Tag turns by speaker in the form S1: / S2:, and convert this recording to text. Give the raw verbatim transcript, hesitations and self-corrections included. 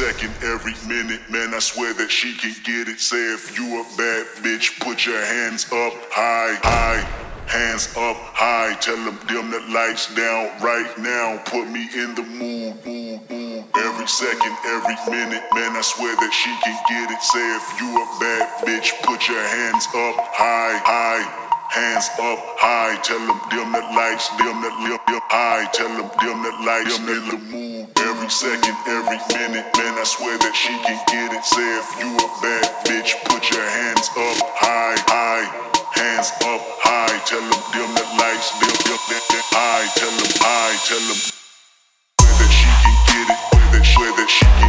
S1: second, every minute, man, I swear that she can get it. Say if you a bad bitch, put your hands up high, high, hands up high. Tell them dim the lights down right now. Put me in the mood, mood, mood. Every second, every minute, man, I swear that she can get it. Say if you a bad bitch, put your hands up high, high, hands up high. Tell them dim the lights, dim the dim, dim high. Tell them dim the lights, I'm in the mood. Every second, every minute, man, I swear that she can get it. Say if you a bad bitch, put your hands up high, high, hands up high. Tell them dim the lights, dim, dim, dim, dim high. Tell them high, tell them that she can get it, that, that she